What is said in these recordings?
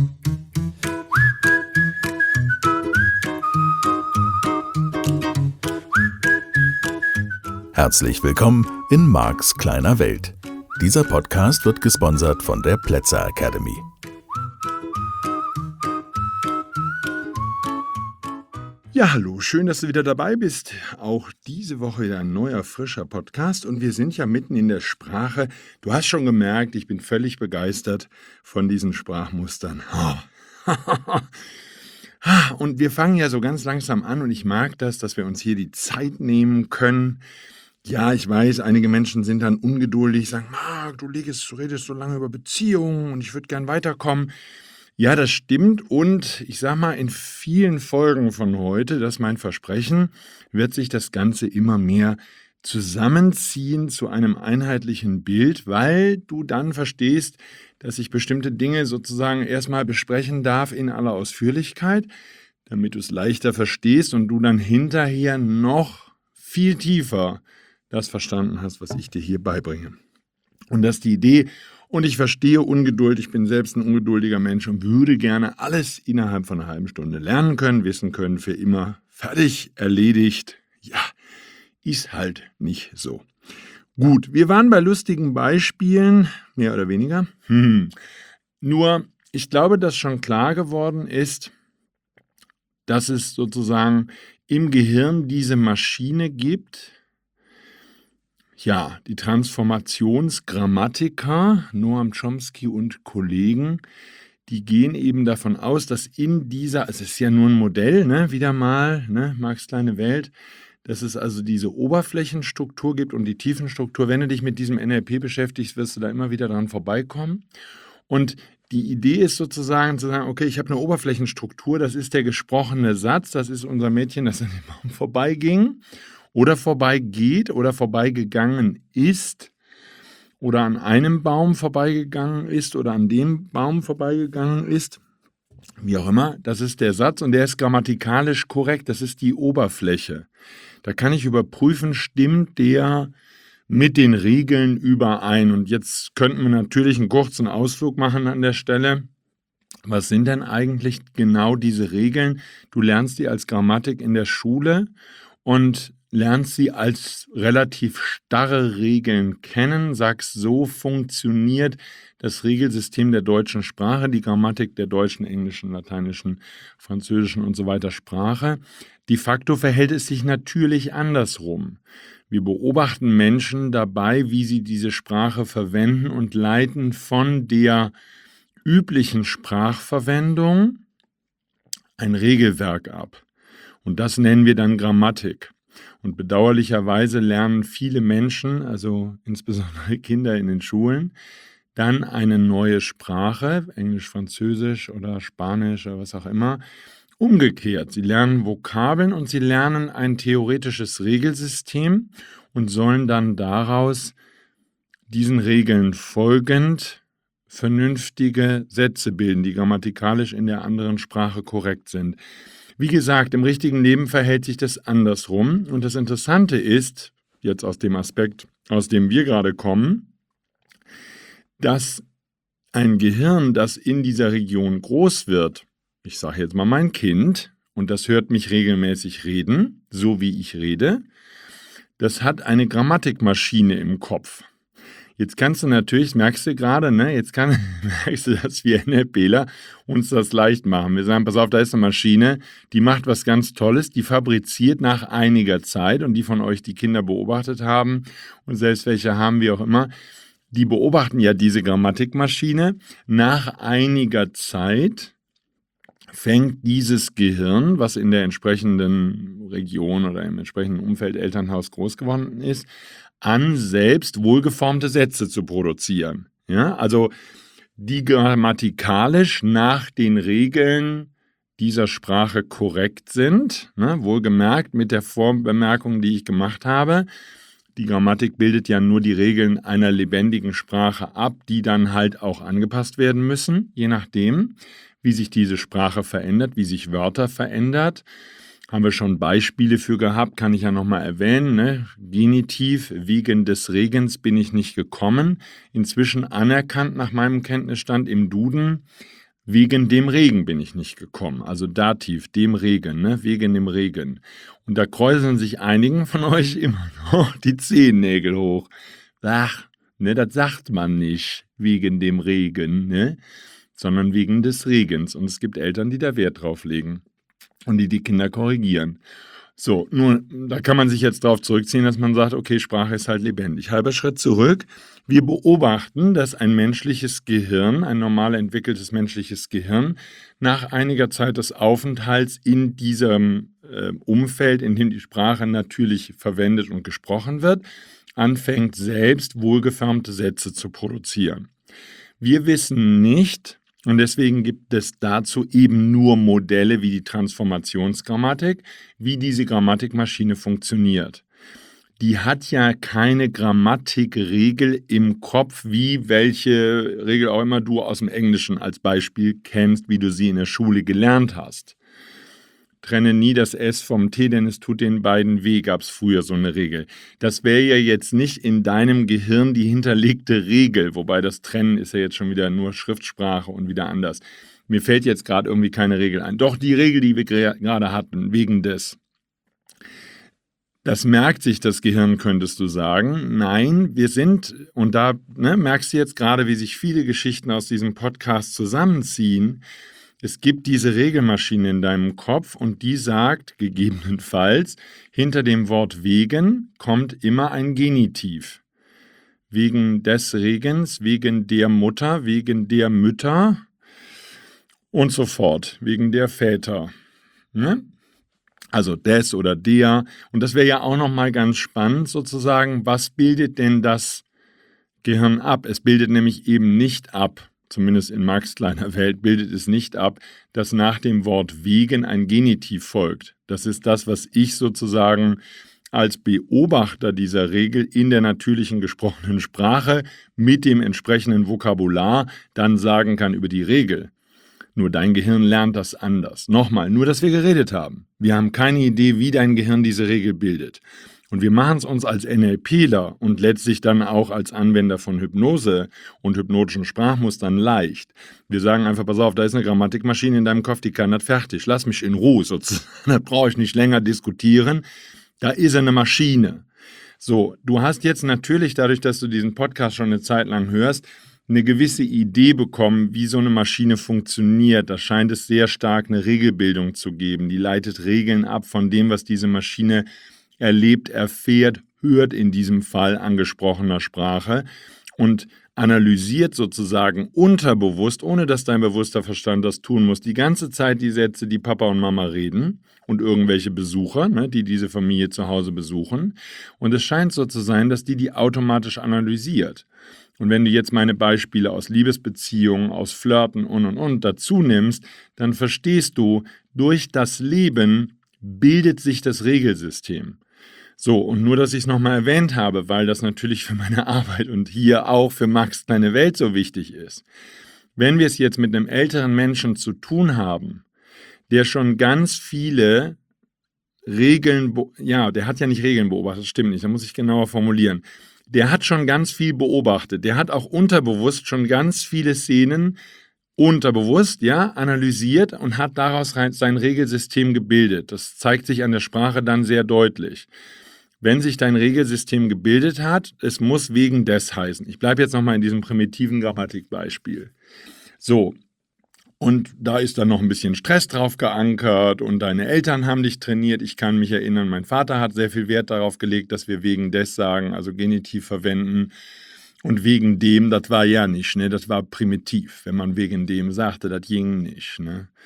Herzlich willkommen in Marks kleiner Welt. Dieser Podcast wird gesponsert von der Plätzer Academy. Ja, hallo, schön, dass du wieder dabei bist. Auch diese Woche wieder ein neuer, frischer Podcast und wir sind ja mitten in der Sprache. Du hast schon gemerkt, ich bin völlig begeistert von diesen Sprachmustern. Und wir fangen ja so ganz langsam an und ich mag das, dass wir uns hier die Zeit nehmen können. Ja, ich weiß, einige Menschen sind dann ungeduldig, sagen, Marc, du redest so lange über Beziehungen und ich würde gern weiterkommen. Ja, das stimmt und ich sag mal, in vielen Folgen von heute, das ist mein Versprechen, wird sich das Ganze immer mehr zusammenziehen zu einem einheitlichen Bild, weil du dann verstehst, dass ich bestimmte Dinge sozusagen erstmal besprechen darf in aller Ausführlichkeit, damit du es leichter verstehst und du dann hinterher noch viel tiefer das verstanden hast, was ich dir hier beibringe. Und das ist die Idee. Und ich verstehe Ungeduld, ich bin selbst ein ungeduldiger Mensch und würde gerne alles innerhalb von einer halben Stunde lernen können, wissen können, für immer fertig, erledigt. Ja, ist halt nicht so. Gut, wir waren bei lustigen Beispielen, mehr oder weniger. Nur, ich glaube, dass schon klar geworden ist, dass es sozusagen im Gehirn diese Maschine gibt. Ja, die Transformationsgrammatiker, Noam Chomsky und Kollegen, die gehen eben davon aus, dass in dieser, es ist ja nur ein Modell, wieder mal, Marx kleine Welt, dass es also diese Oberflächenstruktur gibt und die Tiefenstruktur. Wenn du dich mit diesem NLP beschäftigst, wirst du da immer wieder dran vorbeikommen. Und die Idee ist sozusagen zu sagen, okay, ich habe eine Oberflächenstruktur, das ist der gesprochene Satz, das ist unser Mädchen, das an dem Baum vorbeiging. Oder vorbeigeht oder vorbeigegangen ist oder an einem Baum vorbeigegangen ist oder an dem Baum vorbeigegangen ist, wie auch immer, das ist der Satz und der ist grammatikalisch korrekt, das ist die Oberfläche. Da kann ich überprüfen, stimmt der mit den Regeln überein? Und jetzt könnten wir natürlich einen kurzen Ausflug machen an der Stelle. Was sind denn eigentlich genau diese Regeln? Du lernst die als Grammatik in der Schule und lernst sie als relativ starre Regeln kennen, sagst, so funktioniert das Regelsystem der deutschen Sprache, die Grammatik der deutschen, englischen, lateinischen, französischen und so weiter Sprache. De facto verhält es sich natürlich andersrum. Wir beobachten Menschen dabei, wie sie diese Sprache verwenden und leiten von der üblichen Sprachverwendung ein Regelwerk ab. Und das nennen wir dann Grammatik. Und bedauerlicherweise lernen viele Menschen, also insbesondere Kinder in den Schulen, dann eine neue Sprache, Englisch, Französisch oder Spanisch oder was auch immer, umgekehrt. Sie lernen Vokabeln und sie lernen ein theoretisches Regelsystem und sollen dann daraus diesen Regeln folgend vernünftige Sätze bilden, die grammatikalisch in der anderen Sprache korrekt sind. Wie gesagt, im richtigen Leben verhält sich das andersrum. Und das Interessante ist, jetzt aus dem Aspekt, aus dem wir gerade kommen, dass ein Gehirn, das in dieser Region groß wird, ich sage jetzt mal mein Kind, und das hört mich regelmäßig reden, so wie ich rede, das hat eine Grammatikmaschine im Kopf. Jetzt kannst du natürlich, merkst du gerade, merkst du, dass wir NLPler uns das leicht machen. Wir sagen, pass auf, da ist eine Maschine, die macht was ganz Tolles, die fabriziert nach einiger Zeit und die von euch, die Kinder beobachtet haben und selbst welche haben, wie auch immer, die beobachten ja diese Grammatikmaschine. Nach einiger Zeit fängt dieses Gehirn, was in der entsprechenden Region oder im entsprechenden Umfeld Elternhaus groß geworden ist, an, selbst wohlgeformte Sätze zu produzieren. Ja, also die grammatikalisch nach den Regeln dieser Sprache korrekt sind, wohlgemerkt mit der Vorbemerkung, die ich gemacht habe. Die Grammatik bildet ja nur die Regeln einer lebendigen Sprache ab, die dann halt auch angepasst werden müssen, je nachdem, wie sich diese Sprache verändert, wie sich Wörter verändert. Haben wir schon Beispiele für gehabt, kann ich ja nochmal erwähnen. Genitiv, wegen des Regens bin ich nicht gekommen. Inzwischen anerkannt nach meinem Kenntnisstand im Duden. Wegen dem Regen bin ich nicht gekommen. Also Dativ, dem Regen, ne? Wegen dem Regen. Und da kräuseln sich einigen von euch immer noch die Zehennägel hoch. Ach, ne, das sagt man nicht wegen dem Regen, ne? Sondern wegen des Regens. Und es gibt Eltern, die da Wert drauf legen und die Kinder korrigieren. So, nur, da kann man sich jetzt darauf zurückziehen, dass man sagt, okay, Sprache ist halt lebendig. Halber Schritt zurück. Wir beobachten, dass ein menschliches Gehirn, ein normal entwickeltes menschliches Gehirn, nach einiger Zeit des Aufenthalts in diesem Umfeld, in dem die Sprache natürlich verwendet und gesprochen wird, anfängt selbst wohlgeformte Sätze zu produzieren. Wir wissen nicht, und deswegen gibt es dazu eben nur Modelle wie die Transformationsgrammatik, wie diese Grammatikmaschine funktioniert. Die hat ja keine Grammatikregel im Kopf, wie welche Regel auch immer du aus dem Englischen als Beispiel kennst, wie du sie in der Schule gelernt hast. Trenne nie das S vom T, denn es tut den beiden weh, gab es früher so eine Regel. Das wäre ja jetzt nicht in deinem Gehirn die hinterlegte Regel, wobei das Trennen ist ja jetzt schon wieder nur Schriftsprache und wieder anders. Mir fällt jetzt gerade irgendwie keine Regel ein. Doch die Regel, die wir gerade hatten, wegen des. Das merkt sich das Gehirn, könntest du sagen. Nein, wir sind, und da merkst du jetzt gerade, wie sich viele Geschichten aus diesem Podcast zusammenziehen. Es gibt diese Regelmaschine in deinem Kopf und die sagt gegebenenfalls, hinter dem Wort wegen kommt immer ein Genitiv. Wegen des Regens, wegen der Mutter, wegen der Mütter und so fort, wegen der Väter. Ne? Also des oder der. Und das wäre ja auch nochmal ganz spannend sozusagen, was bildet denn das Gehirn ab? Es bildet nämlich eben nicht ab, zumindest in Marx' kleiner Welt, bildet es nicht ab, dass nach dem Wort wegen ein Genitiv folgt. Das ist das, was ich sozusagen als Beobachter dieser Regel in der natürlichen gesprochenen Sprache mit dem entsprechenden Vokabular dann sagen kann über die Regel. Nur dein Gehirn lernt das anders. Nochmal, nur dass wir geredet haben. Wir haben keine Idee, wie dein Gehirn diese Regel bildet. Und wir machen es uns als NLPler und letztlich dann auch als Anwender von Hypnose und hypnotischen Sprachmustern leicht. Wir sagen einfach, pass auf, da ist eine Grammatikmaschine in deinem Kopf, die kann das fertig. Lass mich in Ruhe sozusagen. Das brauche ich nicht länger diskutieren. Da ist eine Maschine. So, du hast jetzt natürlich, dadurch, dass du diesen Podcast schon eine Zeit lang hörst, eine gewisse Idee bekommen, wie so eine Maschine funktioniert. Da scheint es sehr stark eine Regelbildung zu geben. Die leitet Regeln ab von dem, was diese Maschine erlebt, erfährt, hört in diesem Fall angesprochener Sprache und analysiert sozusagen unterbewusst, ohne dass dein bewusster Verstand das tun muss, die ganze Zeit die Sätze, die Papa und Mama reden und irgendwelche Besucher, die diese Familie zu Hause besuchen. Und es scheint so zu sein, dass die automatisch analysiert. Und wenn du jetzt meine Beispiele aus Liebesbeziehungen, aus Flirten und dazu nimmst, dann verstehst du, durch das Leben bildet sich das Regelsystem. So, und nur, dass ich es nochmal erwähnt habe, weil das natürlich für meine Arbeit und hier auch für Marx' kleine Welt so wichtig ist. Wenn wir es jetzt mit einem älteren Menschen zu tun haben, der schon ganz viele Regeln, der hat ja nicht Regeln beobachtet, das stimmt nicht, da muss ich genauer formulieren. Der hat schon ganz viel beobachtet, der hat auch unterbewusst schon ganz viele Szenen unterbewusst, analysiert und hat daraus sein Regelsystem gebildet. Das zeigt sich an der Sprache dann sehr deutlich. Wenn sich dein Regelsystem gebildet hat, es muss wegen des heißen. Ich bleibe jetzt nochmal in diesem primitiven Grammatikbeispiel. So, und da ist dann noch ein bisschen Stress drauf geankert und deine Eltern haben dich trainiert. Ich kann mich erinnern, mein Vater hat sehr viel Wert darauf gelegt, dass wir wegen des sagen, also Genitiv verwenden. Und wegen dem, das war ja nicht, das war primitiv. Wenn man wegen dem sagte, das ging nicht.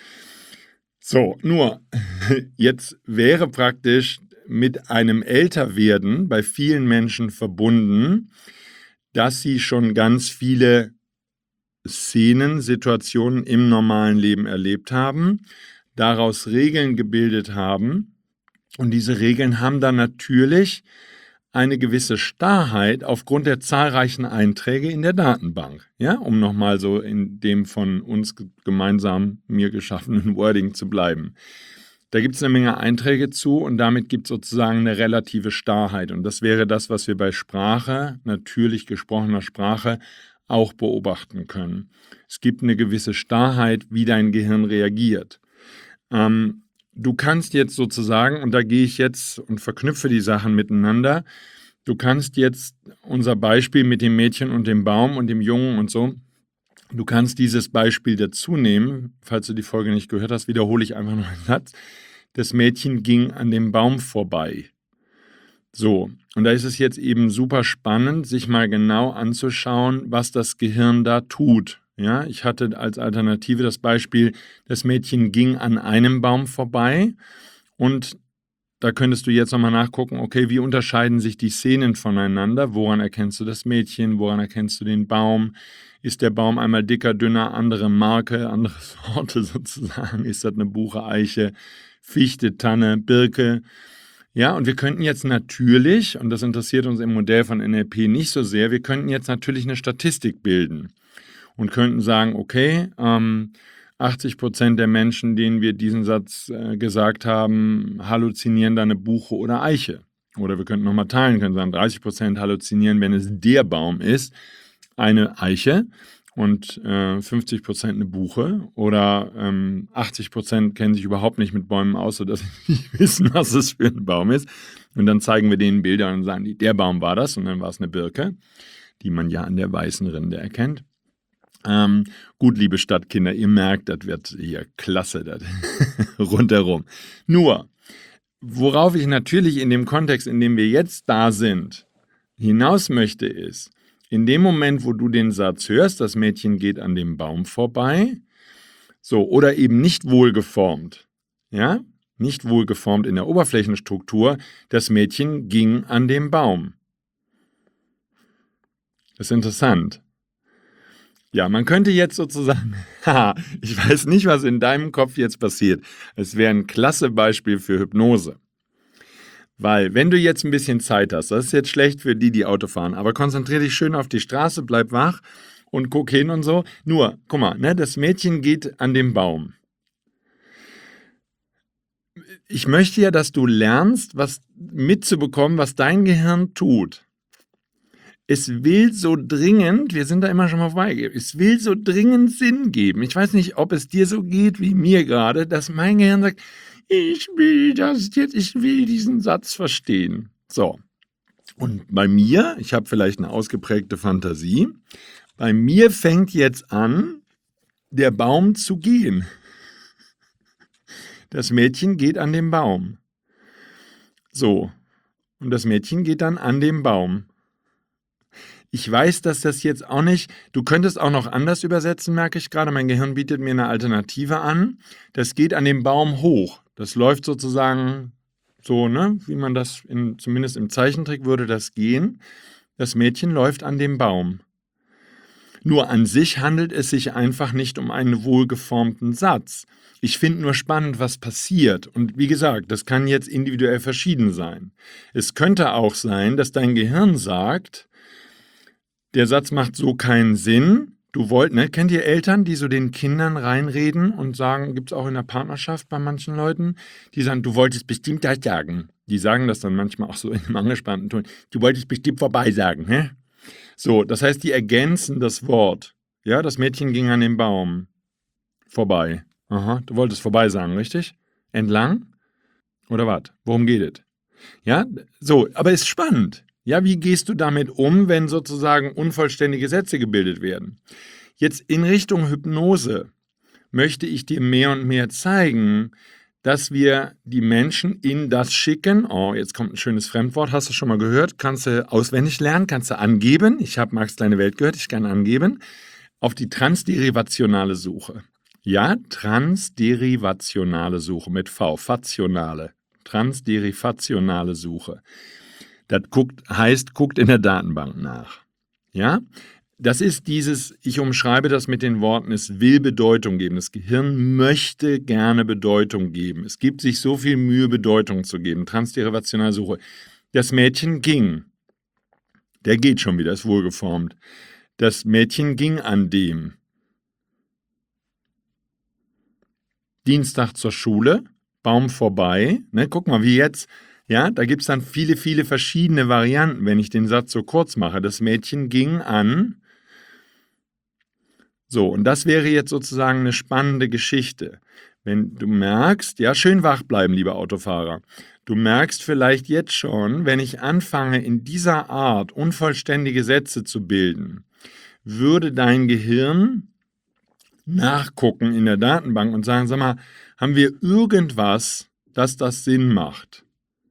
So, nur, jetzt wäre praktisch mit einem Älterwerden bei vielen Menschen verbunden, dass sie schon ganz viele Szenen, Situationen im normalen Leben erlebt haben, daraus Regeln gebildet haben und diese Regeln haben dann natürlich eine gewisse Starrheit aufgrund der zahlreichen Einträge in der Datenbank, um nochmal so in dem von uns gemeinsam mir geschaffenen Wording zu bleiben. Da gibt es eine Menge Einträge zu und damit gibt es sozusagen eine relative Starrheit und das wäre das, was wir bei Sprache, natürlich gesprochener Sprache, auch beobachten können. Es gibt eine gewisse Starrheit, wie dein Gehirn reagiert. Du kannst jetzt sozusagen, und da gehe ich jetzt und verknüpfe die Sachen miteinander, du kannst jetzt unser Beispiel mit dem Mädchen und dem Baum und dem Jungen und so, du kannst dieses Beispiel dazu nehmen. Falls du die Folge nicht gehört hast, wiederhole ich einfach noch einen Satz. Das Mädchen ging an dem Baum vorbei. So, und da ist es jetzt eben super spannend, sich mal genau anzuschauen, was das Gehirn da tut. Ja, ich hatte als Alternative das Beispiel, das Mädchen ging an einem Baum vorbei und da könntest du jetzt nochmal nachgucken, okay, wie unterscheiden sich die Szenen voneinander? Woran erkennst du das Mädchen? Woran erkennst du den Baum? Ist der Baum einmal dicker, dünner, andere Marke, andere Sorte sozusagen? Ist das eine Buche, Eiche, Fichte, Tanne, Birke? Ja, und wir könnten jetzt natürlich, und das interessiert uns im Modell von NLP nicht so sehr, wir könnten jetzt natürlich eine Statistik bilden und könnten sagen, okay, 80% der Menschen, denen wir diesen Satz gesagt haben, halluzinieren da eine Buche oder Eiche. Oder wir könnten nochmal teilen, können sagen, 30% halluzinieren, wenn es der Baum ist, eine Eiche und 50% eine Buche. Oder 80% kennen sich überhaupt nicht mit Bäumen aus, sodass sie nicht wissen, was es für ein Baum ist. Und dann zeigen wir denen Bilder und sagen, der Baum war das und dann war es eine Birke, die man ja an der weißen Rinde erkennt. Gut, liebe Stadtkinder, ihr merkt, das wird hier klasse, das rundherum. Nur, worauf ich natürlich in dem Kontext, in dem wir jetzt da sind, hinaus möchte, ist, in dem Moment, wo du den Satz hörst, das Mädchen geht an dem Baum vorbei, so, oder eben nicht wohlgeformt, ja, nicht wohlgeformt in der Oberflächenstruktur, das Mädchen ging an dem Baum. Das ist interessant. Ja, man könnte jetzt sozusagen, ich weiß nicht, was in deinem Kopf jetzt passiert. Es wäre ein klasse Beispiel für Hypnose. Weil, wenn du jetzt ein bisschen Zeit hast, das ist jetzt schlecht für die Auto fahren, aber konzentriere dich schön auf die Straße, bleib wach und guck hin und so. Nur, guck mal, ne, das Mädchen geht an den Baum. Ich möchte ja, dass du lernst, was mitzubekommen, was dein Gehirn tut. Es will so dringend, wir sind da immer schon mal vorbei, es will so dringend Sinn geben. Ich weiß nicht, ob es dir so geht wie mir gerade, dass mein Gehirn sagt, ich will das jetzt, ich will diesen Satz verstehen. So. Und bei mir, ich habe vielleicht eine ausgeprägte Fantasie, bei mir fängt jetzt an, der Baum zu gehen. Das Mädchen geht an den Baum. So. Und das Mädchen geht dann an den Baum. Ich weiß, dass das jetzt auch nicht, du könntest auch noch anders übersetzen, merke ich gerade. Mein Gehirn bietet mir eine Alternative an. Das geht an den Baum hoch. Das läuft sozusagen so, ne, wie man das zumindest im Zeichentrick würde das gehen. Das Mädchen läuft an dem Baum. Nur an sich handelt es sich einfach nicht um einen wohlgeformten Satz. Ich finde nur spannend, was passiert. Und wie gesagt, das kann jetzt individuell verschieden sein. Es könnte auch sein, dass dein Gehirn sagt, der Satz macht so keinen Sinn. Kennt ihr Eltern, die so den Kindern reinreden und sagen, gibt es auch in der Partnerschaft bei manchen Leuten, die sagen, du wolltest bestimmt das sagen. Die sagen das dann manchmal auch so in einem angespannten Ton. Du wolltest bestimmt vorbei sagen, hä? So, das heißt, die ergänzen das Wort. Ja, das Mädchen ging an den Baum. Vorbei. Aha, du wolltest vorbei sagen, richtig? Entlang? Oder was? Worum geht es? Ja, so, aber ist spannend. Ja, wie gehst du damit um, wenn sozusagen unvollständige Sätze gebildet werden? Jetzt in Richtung Hypnose möchte ich dir mehr und mehr zeigen, dass wir die Menschen in das schicken. Oh, jetzt kommt ein schönes Fremdwort, hast du schon mal gehört? Kannst du auswendig lernen, kannst du angeben. Ich habe Marx Kleine Welt gehört, ich kann angeben. Auf die transderivationale Suche. Ja, transderivationale Suche mit V, fationale. Transderivationale Suche. Das guckt in der Datenbank nach. Ja, das ist ich umschreibe das mit den Worten, es will Bedeutung geben. Das Gehirn möchte gerne Bedeutung geben. Es gibt sich so viel Mühe, Bedeutung zu geben. Transderivationale Suche. Das Mädchen ging. Der geht schon wieder, ist wohlgeformt. Das Mädchen ging an dem. Dienstag zur Schule, Baum vorbei. Ne, guck mal, wie jetzt. Ja, da gibt es dann viele, viele verschiedene Varianten, wenn ich den Satz so kurz mache. Das Mädchen ging an. So, und das wäre jetzt sozusagen eine spannende Geschichte. Wenn du merkst, ja, schön wach bleiben, lieber Autofahrer. Du merkst vielleicht jetzt schon, wenn ich anfange, in dieser Art unvollständige Sätze zu bilden, würde dein Gehirn nachgucken in der Datenbank und sagen, sag mal, haben wir irgendwas, dass das Sinn macht?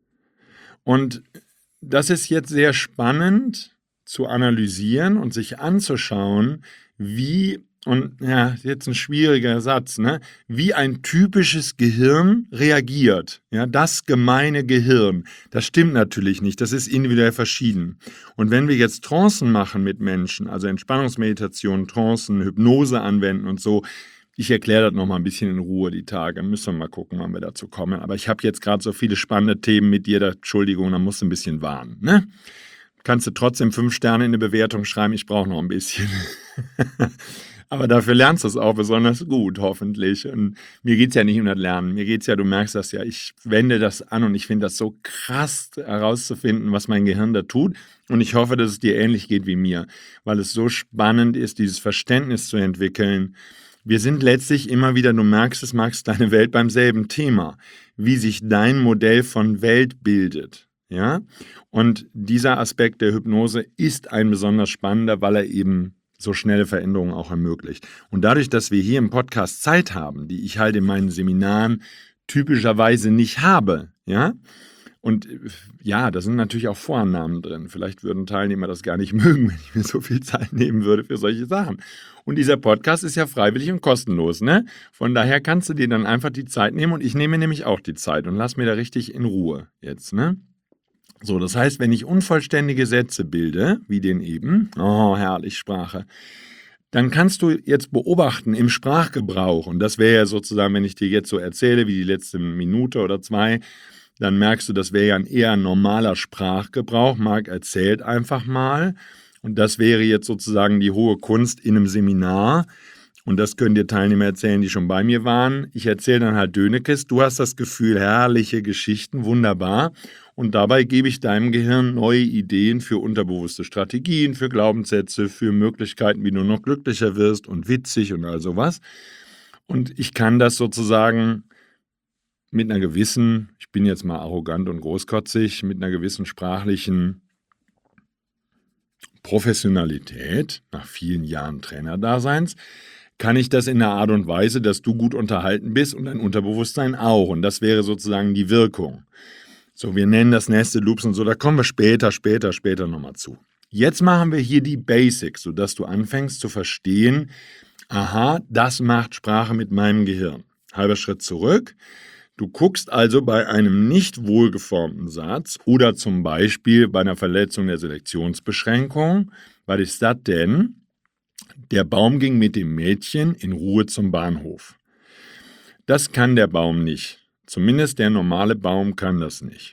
Und das ist jetzt sehr spannend zu analysieren und sich anzuschauen, wie, und ja, jetzt ein schwieriger Satz, ne, wie ein typisches Gehirn reagiert. Ja, das gemeine Gehirn. Das stimmt natürlich nicht, das ist individuell verschieden. Und wenn wir jetzt Trancen machen mit Menschen, also Entspannungsmeditation, Trancen, Hypnose anwenden und so, ich erkläre das nochmal ein bisschen in Ruhe die Tage. Müssen wir mal gucken, wann wir dazu kommen. Aber ich habe jetzt gerade so viele spannende Themen mit dir. Entschuldigung, da musst du ein bisschen warnen. Ne? Kannst du trotzdem 5 Sterne in eine Bewertung schreiben. Ich brauche noch ein bisschen. Aber dafür lernst du es auch besonders gut, hoffentlich. Und mir geht es ja nicht um das Lernen. Mir geht es ja, du merkst das ja, ich wende das an und ich finde das so krass herauszufinden, was mein Gehirn da tut. Und ich hoffe, dass es dir ähnlich geht wie mir, weil es so spannend ist, dieses Verständnis zu entwickeln. Wir sind letztlich immer wieder, du merkst es, Max, deine Welt beim selben Thema, wie sich dein Modell von Welt bildet. Ja? Und dieser Aspekt der Hypnose ist ein besonders spannender, weil er eben so schnelle Veränderungen auch ermöglicht. Und dadurch, dass wir hier im Podcast Zeit haben, die ich halt in meinen Seminaren typischerweise nicht habe, ja, und ja, da sind natürlich auch Vorannahmen drin. Vielleicht würden Teilnehmer das gar nicht mögen, wenn ich mir so viel Zeit nehmen würde für solche Sachen. Und dieser Podcast ist ja freiwillig und kostenlos, ne? Von daher kannst du dir dann einfach die Zeit nehmen und ich nehme nämlich auch die Zeit und lass mir da richtig in Ruhe jetzt, ne? So, das heißt, wenn ich unvollständige Sätze bilde, wie den eben, oh, herrlich Sprache, dann kannst du jetzt beobachten im Sprachgebrauch, und das wäre ja sozusagen, wenn ich dir jetzt so erzähle, wie die letzte Minute oder 2, dann merkst du, das wäre ja ein eher normaler Sprachgebrauch. Marc erzählt einfach mal. Und das wäre jetzt sozusagen die hohe Kunst in einem Seminar. Und das können dir Teilnehmer erzählen, die schon bei mir waren. Ich erzähle dann halt Dönekes. Du hast das Gefühl, herrliche Geschichten, wunderbar. Und dabei gebe ich deinem Gehirn neue Ideen für unterbewusste Strategien, für Glaubenssätze, für Möglichkeiten, wie du noch glücklicher wirst und witzig und all sowas. Und ich kann das sozusagen mit einer gewissen, ich bin jetzt mal arrogant und großkotzig, mit einer gewissen sprachlichen Professionalität, nach vielen Jahren Trainerdaseins, kann ich das in einer Art und Weise, dass du gut unterhalten bist und dein Unterbewusstsein auch. Und das wäre sozusagen die Wirkung. So, wir nennen das Nested Loops und so, da kommen wir später nochmal zu. Jetzt machen wir hier die Basics, sodass du anfängst zu verstehen, aha, das macht Sprache mit meinem Gehirn. Halber Schritt zurück. Du guckst also bei einem nicht wohlgeformten Satz oder zum Beispiel bei einer Verletzung der Selektionsbeschränkung, was ist das denn? Der Baum ging mit dem Mädchen in Ruhe zum Bahnhof. Das kann der Baum nicht. Zumindest der normale Baum kann das nicht.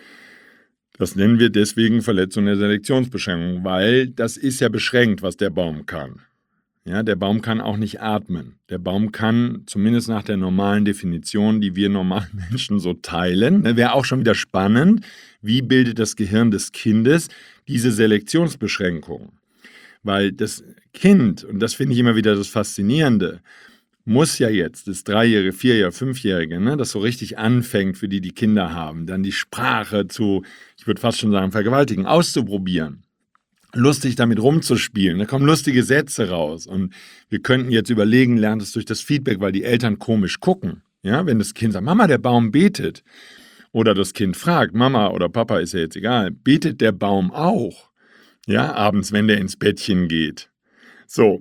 Das nennen wir deswegen Verletzung der Selektionsbeschränkung, weil das ist ja beschränkt, was der Baum kann. Ja, der Baum kann auch nicht atmen. Der Baum kann, zumindest nach der normalen Definition, die wir normalen Menschen so teilen, wäre auch schon wieder spannend, wie bildet das Gehirn des Kindes diese Selektionsbeschränkung? Weil das Kind, und das finde ich immer wieder das Faszinierende, muss ja jetzt, das 3-Jährige, 4-Jährige, 5-Jährige, ne, das so richtig anfängt, für die Kinder haben, dann die Sprache zu, ich würde fast schon sagen, vergewaltigen, auszuprobieren. Lustig damit rumzuspielen. Da kommen lustige Sätze raus. Und wir könnten jetzt überlegen, lernt es durch das Feedback, weil die Eltern komisch gucken. Ja, wenn das Kind sagt, Mama, der Baum betet. Oder das Kind fragt, Mama oder Papa, ist ja jetzt egal, betet der Baum auch? Ja, abends, wenn der ins Bettchen geht. So,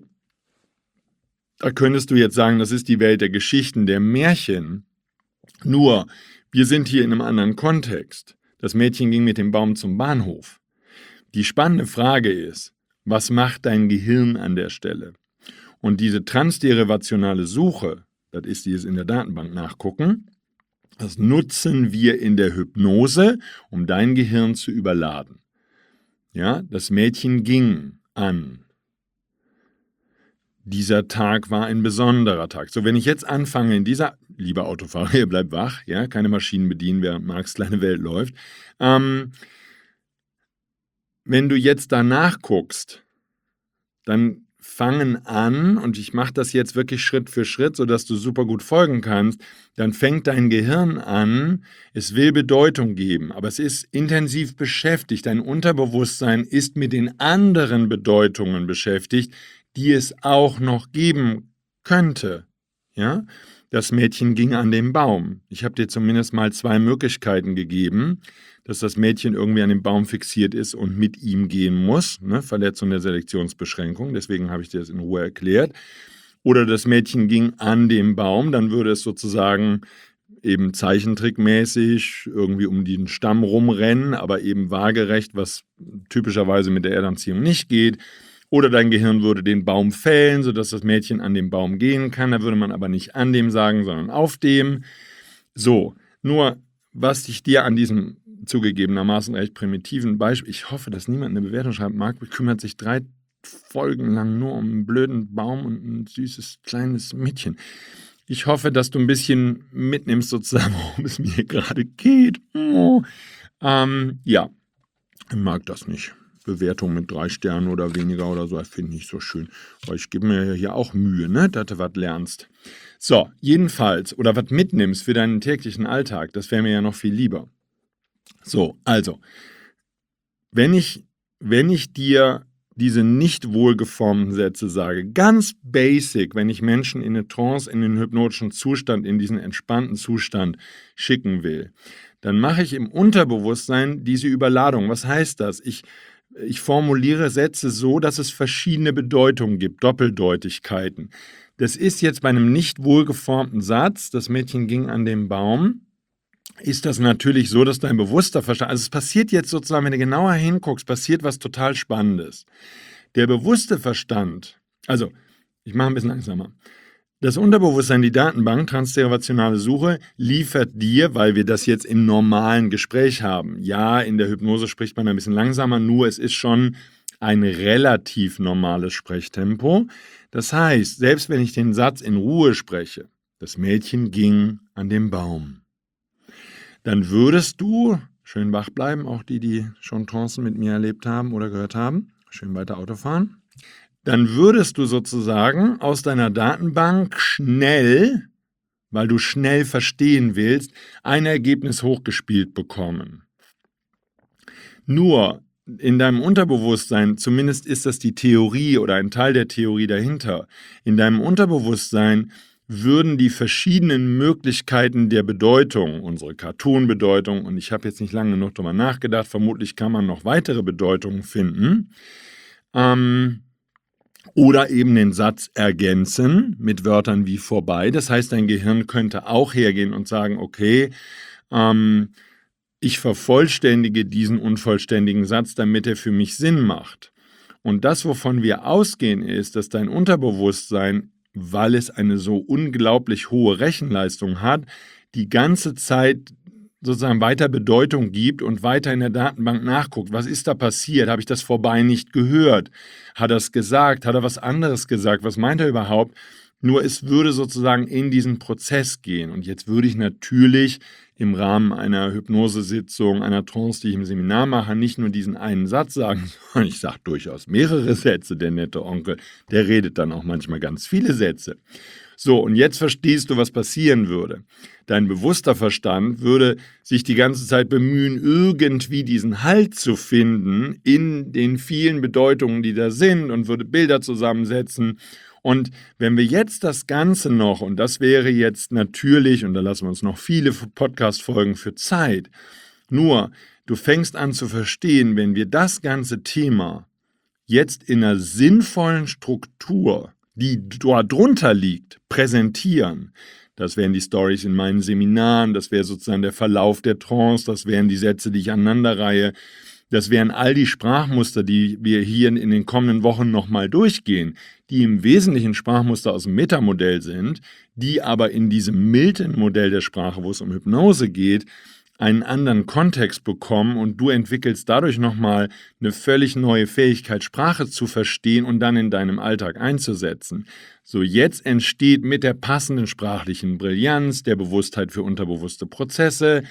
da könntest du jetzt sagen, das ist die Welt der Geschichten, der Märchen. Nur, wir sind hier in einem anderen Kontext. Das Mädchen ging mit dem Baum zum Bahnhof. Die spannende Frage ist, was macht dein Gehirn an der Stelle? Und diese transderivationale Suche, das ist dieses in der Datenbank nachgucken, das nutzen wir in der Hypnose, um dein Gehirn zu überladen. Ja, das Mädchen ging an. Dieser Tag war ein besonderer Tag. So, wenn ich jetzt anfange in dieser, lieber Autofahrer, ihr bleibt wach, ja, keine Maschinen bedienen, während Marks kleine Welt läuft, wenn du jetzt danach guckst, dann fangen an, und ich mache das jetzt wirklich Schritt für Schritt, sodass du super gut folgen kannst, dann fängt dein Gehirn an, es will Bedeutung geben, aber es ist intensiv beschäftigt. Dein Unterbewusstsein ist mit den anderen Bedeutungen beschäftigt, die es auch noch geben könnte. Ja? Das Mädchen ging an den Baum. Ich habe dir zumindest mal 2 Möglichkeiten gegeben, dass das Mädchen irgendwie an dem Baum fixiert ist und mit ihm gehen muss. Ne? Verletzung der Selektionsbeschränkung, deswegen habe ich dir das in Ruhe erklärt. Oder das Mädchen ging an dem Baum, dann würde es sozusagen eben zeichentrickmäßig irgendwie um den Stamm rumrennen, aber eben waagerecht, was typischerweise mit der Erdanziehung nicht geht. Oder dein Gehirn würde den Baum fällen, sodass das Mädchen an dem Baum gehen kann. Da würde man aber nicht an dem sagen, sondern auf dem. So, nur was ich dir an diesem zugegebenermaßen recht primitiven Beispiel, ich hoffe, dass niemand eine Bewertung schreibt, Marc kümmert sich 3 Folgen lang nur um einen blöden Baum und ein süßes kleines Mädchen. Ich hoffe, dass du ein bisschen mitnimmst sozusagen, worum es mir gerade geht. Ja, ich mag das nicht. Bewertung mit 3 Sternen oder weniger oder so, finde ich nicht so schön. Weil ich gebe mir hier auch Mühe, ne, dass du was lernst. So, jedenfalls, oder was mitnimmst für deinen täglichen Alltag, das wäre mir ja noch viel lieber. So, also, wenn ich dir diese nicht wohlgeformten Sätze sage, ganz basic, wenn ich Menschen in eine Trance, in den hypnotischen Zustand, in diesen entspannten Zustand schicken will, dann mache ich im Unterbewusstsein diese Überladung. Was heißt das? Ich formuliere Sätze so, dass es verschiedene Bedeutungen gibt, Doppeldeutigkeiten. Das ist jetzt bei einem nicht wohlgeformten Satz, das Mädchen ging an den Baum, ist das natürlich so, dass dein bewusster Verstand, also es passiert jetzt sozusagen, wenn du genauer hinguckst, passiert was total Spannendes. Der bewusste Verstand, also ich mache ein bisschen langsamer, das Unterbewusstsein, die Datenbank, transderivationale Suche, liefert dir, weil wir das jetzt im normalen Gespräch haben. Ja, in der Hypnose spricht man ein bisschen langsamer, nur es ist schon ein relativ normales Sprechtempo. Das heißt, selbst wenn ich den Satz in Ruhe spreche, das Mädchen ging an den Baum, dann würdest du, schön wach bleiben, auch die schon Trancen mit mir erlebt haben oder gehört haben, schön weiter Auto fahren, dann würdest du sozusagen aus deiner Datenbank schnell, weil du schnell verstehen willst, ein Ergebnis hochgespielt bekommen. Nur in deinem Unterbewusstsein, zumindest ist das die Theorie oder ein Teil der Theorie dahinter, in deinem Unterbewusstsein würden die verschiedenen Möglichkeiten der Bedeutung, unsere Cartoon-Bedeutung, und ich habe jetzt nicht lange genug darüber nachgedacht, vermutlich kann man noch weitere Bedeutungen finden, oder eben den Satz ergänzen mit Wörtern wie vorbei. Das heißt, dein Gehirn könnte auch hergehen und sagen, okay, ich vervollständige diesen unvollständigen Satz, damit er für mich Sinn macht. Und das, wovon wir ausgehen, ist, dass dein Unterbewusstsein, weil es eine so unglaublich hohe Rechenleistung hat, die ganze Zeit sozusagen weiter Bedeutung gibt und weiter in der Datenbank nachguckt. Was ist da passiert? Habe ich das vorbei nicht gehört? Hat er es gesagt? Hat er was anderes gesagt? Was meint er überhaupt? Nur es würde sozusagen in diesen Prozess gehen. Und jetzt würde ich natürlich im Rahmen einer Hypnosesitzung, einer Trance, die ich im Seminar mache, nicht nur diesen einen Satz sagen, sondern ich sage durchaus mehrere Sätze. Der nette Onkel, der redet dann auch manchmal ganz viele Sätze. So, und jetzt verstehst du, was passieren würde. Dein bewusster Verstand würde sich die ganze Zeit bemühen, irgendwie diesen Halt zu finden in den vielen Bedeutungen, die da sind, und würde Bilder zusammensetzen. Und wenn wir jetzt das Ganze noch, und das wäre jetzt natürlich, und da lassen wir uns noch viele Podcast-Folgen für Zeit, nur du fängst an zu verstehen, wenn wir das ganze Thema jetzt in einer sinnvollen Struktur, die dort drunter liegt, präsentieren. Das wären die Stories in meinen Seminaren, das wäre sozusagen der Verlauf der Trance, das wären die Sätze, die ich aneinanderreihe, das wären all die Sprachmuster, die wir hier in den kommenden Wochen nochmal durchgehen, die im Wesentlichen Sprachmuster aus dem Metamodell sind, die aber in diesem Milton-Modell der Sprache, wo es um Hypnose geht, einen anderen Kontext bekommen, und du entwickelst dadurch nochmal eine völlig neue Fähigkeit, Sprache zu verstehen und dann in deinem Alltag einzusetzen. So, jetzt entsteht mit der passenden sprachlichen Brillanz, der Bewusstheit für unterbewusste Prozesse,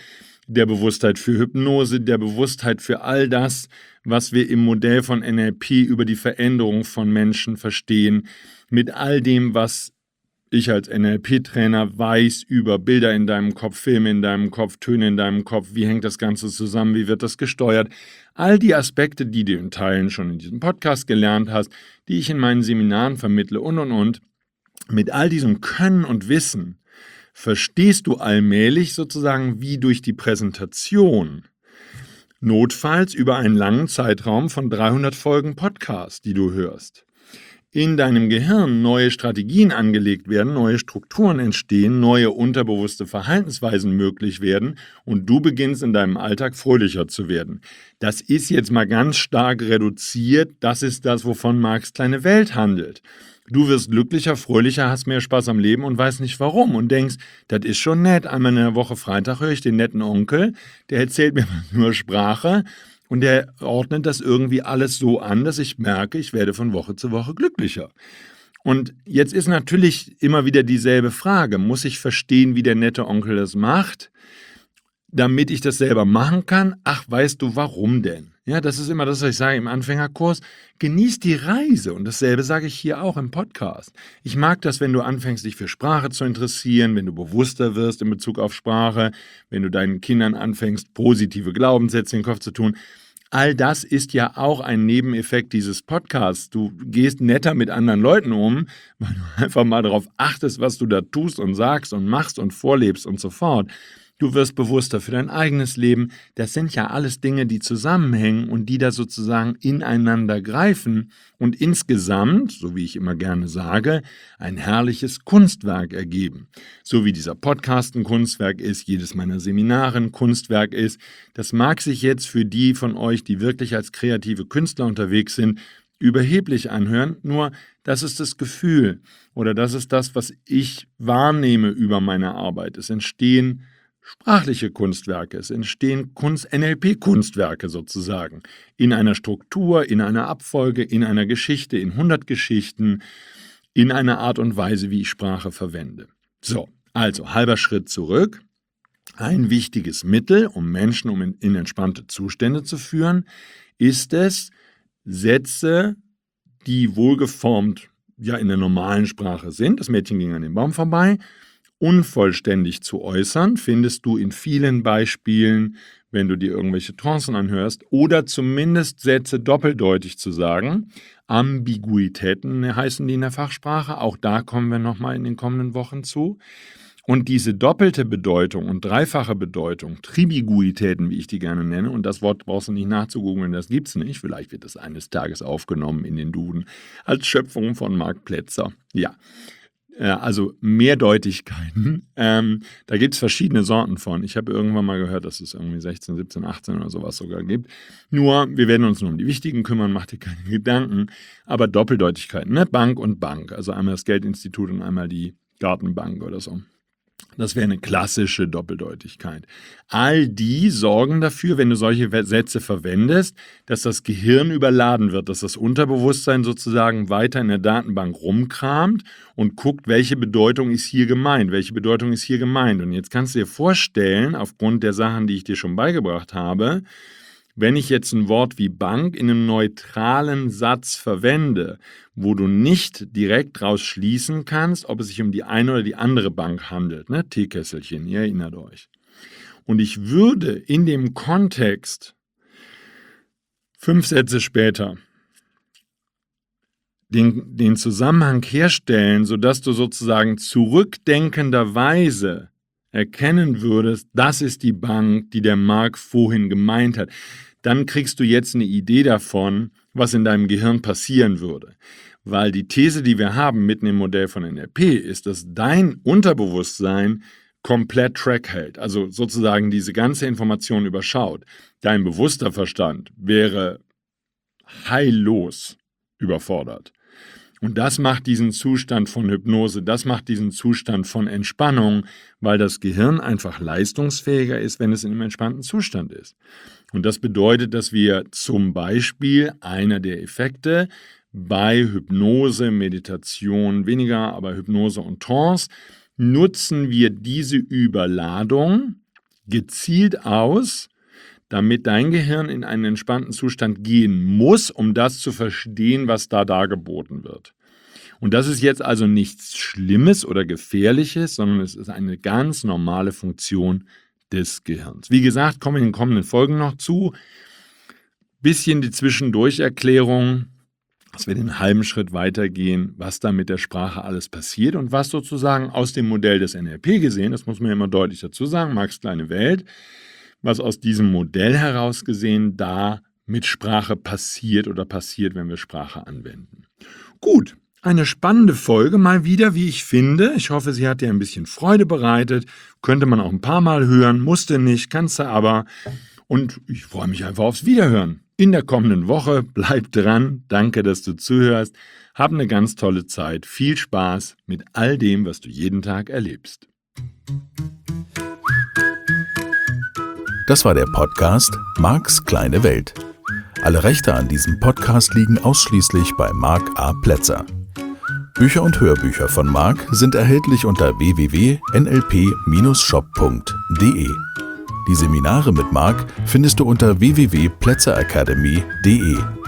der Bewusstheit für Hypnose, der Bewusstheit für all das, was wir im Modell von NLP über die Veränderung von Menschen verstehen, mit all dem, was ich als NLP-Trainer weiß über Bilder in deinem Kopf, Filme in deinem Kopf, Töne in deinem Kopf, wie hängt das Ganze zusammen, wie wird das gesteuert. All die Aspekte, die du in Teilen schon in diesem Podcast gelernt hast, die ich in meinen Seminaren vermittle und. Mit all diesem Können und Wissen verstehst du allmählich sozusagen wie durch die Präsentation, notfalls über einen langen Zeitraum von 300 Folgen Podcast, die du hörst, in deinem Gehirn neue Strategien angelegt werden, neue Strukturen entstehen, neue unterbewusste Verhaltensweisen möglich werden und du beginnst in deinem Alltag fröhlicher zu werden. Das ist jetzt mal ganz stark reduziert, das ist das, wovon Marx kleine Welt handelt. Du wirst glücklicher, fröhlicher, hast mehr Spaß am Leben und weißt nicht warum und denkst, das ist schon nett. Einmal in der Woche Freitag höre ich den netten Onkel, der erzählt mir nur Sprache und der ordnet das irgendwie alles so an, dass ich merke, ich werde von Woche zu Woche glücklicher. Und jetzt ist natürlich immer wieder dieselbe Frage, muss ich verstehen, wie der nette Onkel das macht, damit ich das selber machen kann? Ach, weißt du, warum denn? Ja, das ist immer das, was ich sage im Anfängerkurs. Genieß die Reise. Und dasselbe sage ich hier auch im Podcast. Ich mag das, wenn du anfängst, dich für Sprache zu interessieren, wenn du bewusster wirst in Bezug auf Sprache, wenn du deinen Kindern anfängst, positive Glaubenssätze in den Kopf zu tun. All das ist ja auch ein Nebeneffekt dieses Podcasts. Du gehst netter mit anderen Leuten um, weil du einfach mal darauf achtest, was du da tust und sagst und machst und vorlebst und so fort. Du wirst bewusster für dein eigenes Leben. Das sind ja alles Dinge, die zusammenhängen und die da sozusagen ineinander greifen und insgesamt, so wie ich immer gerne sage, ein herrliches Kunstwerk ergeben. So wie dieser Podcast ein Kunstwerk ist, jedes meiner Seminare ein Kunstwerk ist. Das mag sich jetzt für die von euch, die wirklich als kreative Künstler unterwegs sind, überheblich anhören, nur das ist das Gefühl oder das ist das, was ich wahrnehme über meine Arbeit. Es entstehen sprachliche Kunstwerke, es entstehen NLP-Kunstwerke sozusagen, in einer Struktur, in einer Abfolge, in einer Geschichte, in 100 Geschichten, in einer Art und Weise, wie ich Sprache verwende. So, also halber Schritt zurück. Ein wichtiges Mittel, um Menschen in entspannte Zustände zu führen, ist es, Sätze, die wohlgeformt ja in der normalen Sprache sind, das Mädchen ging an dem Baum vorbei, unvollständig zu äußern, findest du in vielen Beispielen, wenn du dir irgendwelche Trancen anhörst, oder zumindest Sätze doppeldeutig zu sagen. Ambiguitäten heißen die in der Fachsprache, auch da kommen wir nochmal in den kommenden Wochen zu. Und diese doppelte Bedeutung und dreifache Bedeutung, Tribiguitäten, wie ich die gerne nenne, und das Wort brauchst du nicht nachzugoogeln, das gibt's nicht, vielleicht wird das eines Tages aufgenommen in den Duden, als Schöpfung von Marc Plätzer. Ja. Also Mehrdeutigkeiten, da gibt es verschiedene Sorten von. Ich habe irgendwann mal gehört, dass es irgendwie 16, 17, 18 oder sowas sogar gibt. Nur, wir werden uns nur um die wichtigen kümmern, macht dir keine Gedanken. Aber Doppeldeutigkeiten, ne? Bank und Bank. Also einmal das Geldinstitut und einmal die Gartenbank oder so. Das wäre eine klassische Doppeldeutigkeit. All die sorgen dafür, wenn du solche Sätze verwendest, dass das Gehirn überladen wird, dass das Unterbewusstsein sozusagen weiter in der Datenbank rumkramt und guckt, welche Bedeutung ist hier gemeint, welche Bedeutung ist hier gemeint. Und jetzt kannst du dir vorstellen, aufgrund der Sachen, die ich dir schon beigebracht habe, wenn ich jetzt ein Wort wie Bank in einem neutralen Satz verwende, wo du nicht direkt daraus schließen kannst, ob es sich um die eine oder die andere Bank handelt, ne? Teekesselchen, ihr erinnert euch. Und ich würde in dem Kontext 5 Sätze später den Zusammenhang herstellen, sodass du sozusagen zurückdenkenderweise erkennen würdest, das ist die Bank, die der Marc vorhin gemeint hat, dann kriegst du jetzt eine Idee davon, was in deinem Gehirn passieren würde. Weil die These, die wir haben mitten im Modell von NLP, ist, dass dein Unterbewusstsein komplett Track hält, also sozusagen diese ganze Information überschaut. Dein bewusster Verstand wäre heillos überfordert. Und das macht diesen Zustand von Hypnose, das macht diesen Zustand von Entspannung, weil das Gehirn einfach leistungsfähiger ist, wenn es in einem entspannten Zustand ist. Und das bedeutet, dass wir zum Beispiel einer der Effekte bei Hypnose, Meditation weniger, aber Hypnose und Trance, nutzen wir diese Überladung gezielt aus, damit dein Gehirn in einen entspannten Zustand gehen muss, um das zu verstehen, was da dargeboten wird. Und das ist jetzt also nichts Schlimmes oder Gefährliches, sondern es ist eine ganz normale Funktion des Gehirns. Wie gesagt, kommen in den kommenden Folgen noch zu. Bisschen die Zwischendurcherklärung, dass wir den halben Schritt weitergehen, was da mit der Sprache alles passiert und was sozusagen aus dem Modell des NLP gesehen, das muss man ja immer deutlich dazu sagen, Marx' kleine Welt, was aus diesem Modell heraus gesehen da mit Sprache passiert oder passiert, wenn wir Sprache anwenden. Gut, eine spannende Folge mal wieder, wie ich finde. Ich hoffe, sie hat dir ein bisschen Freude bereitet. Könnte man auch ein paar Mal hören, musste nicht, kannst du aber. Und ich freue mich einfach aufs Wiederhören. In der kommenden Woche, bleib dran. Danke, dass du zuhörst. Hab eine ganz tolle Zeit. Viel Spaß mit all dem, was du jeden Tag erlebst. Das war der Podcast Marks kleine Welt. Alle Rechte an diesem Podcast liegen ausschließlich bei Mark A. Plätzer. Bücher und Hörbücher von Mark sind erhältlich unter www.nlp-shop.de. Die Seminare mit Mark findest du unter www.plätzeracademy.de.